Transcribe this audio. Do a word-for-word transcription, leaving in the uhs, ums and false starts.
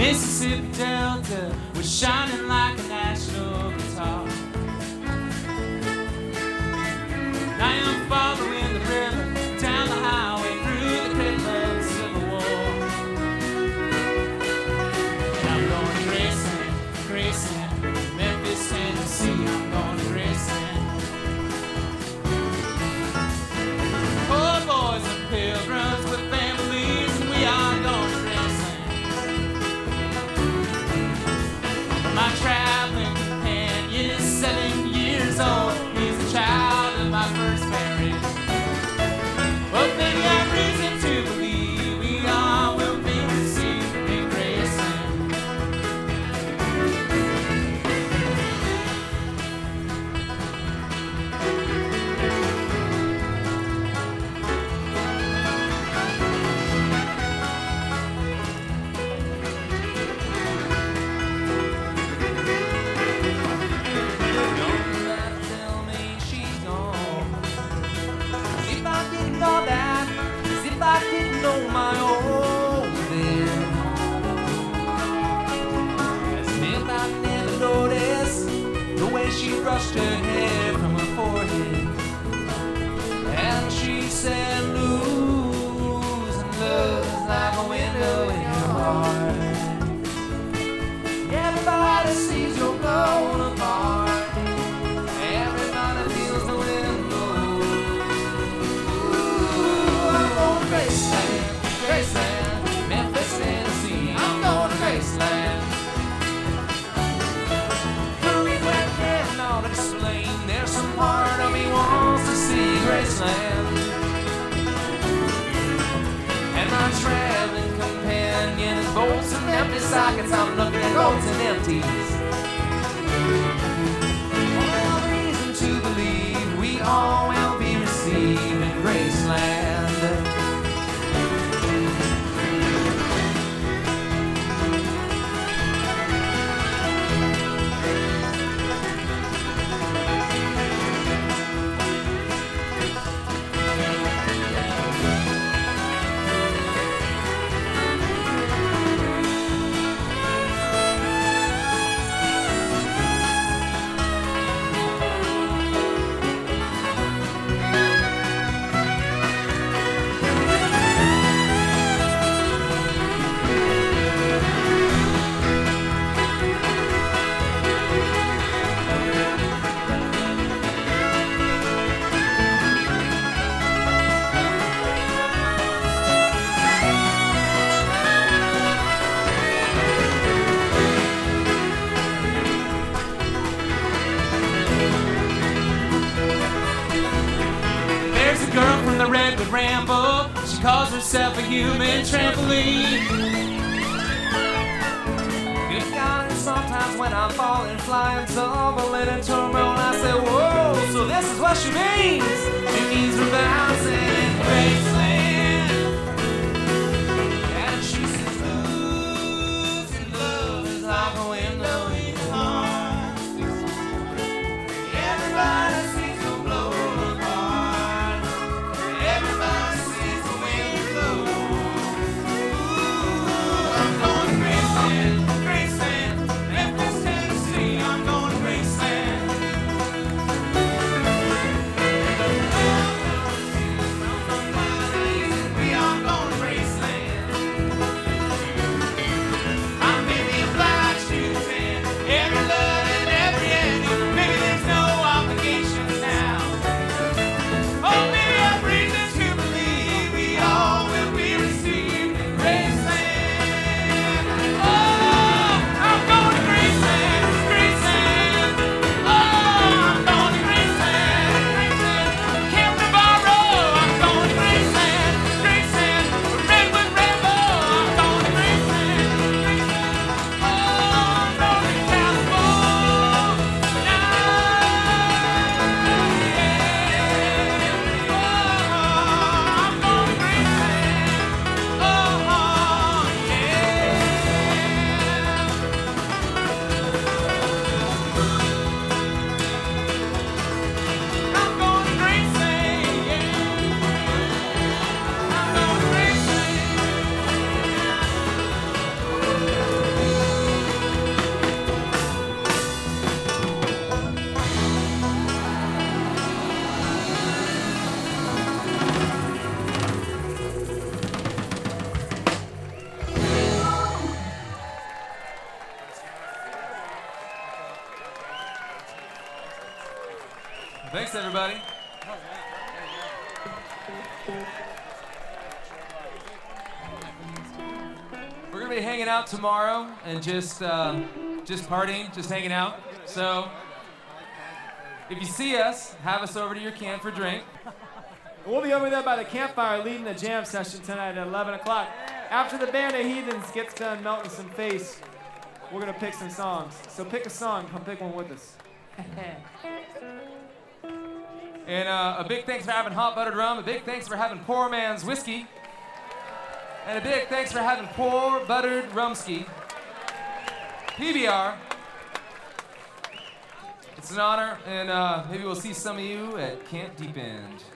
Mississippi Delta was shining like a national guitar. I am following the river down the highway through the cradle of the Civil War. And I'm going to Graceland, Graceland, Memphis, Tennessee. I'm going to Graceland. Poor boys and pilgrims with families, and we are going to Graceland. My traveling companion is seven years old. He's a child of my first marriage. But then I have reason to believe we all will be received in Graceland. I didn't know my own then, as if I never noticed the way she brushed her hair from her forehead. And she said, losing love is like a window in your heart. Everybody sees you're blown apart. Everybody feels the wind blow. Graceland, Graceland, Memphis, Tennessee. I'm going to Graceland. The reason I cannot explain, there's some part of me wants to see Graceland. And my traveling companion is bolts and empty sockets. I'm looking at bolts and empties. All reason to believe we all will be received in Graceland. The Redwood Ramble, she calls herself a human trampoline. Good God, and sometimes when I'm falling, flying, tumbling in turmoil, I say, whoa, so this is what she means. She means rebouncing in Graceland. And she says, losing love is like a window in your heart. Everybody sees you blow. Everybody sees the wind blow. Ooh, I'm going to Graceland, Graceland, Memphis, Tennessee. I'm going to Graceland. Thanks, everybody. We're gonna be hanging out tomorrow and just, uh, just partying, just hanging out. So, if you see us, have us over to your camp for a drink. We'll be over there by the campfire leading the jam session tonight at eleven o'clock. After the band of heathens gets done melting some face, we're gonna pick some songs. So pick a song, come pick one with us. And uh, a big thanks for having hot buttered rum. A big thanks for having poor man's whiskey. And a big thanks for having poor buttered rumski. P B R. It's an honor, and uh, maybe we'll see some of you at Camp Deep End.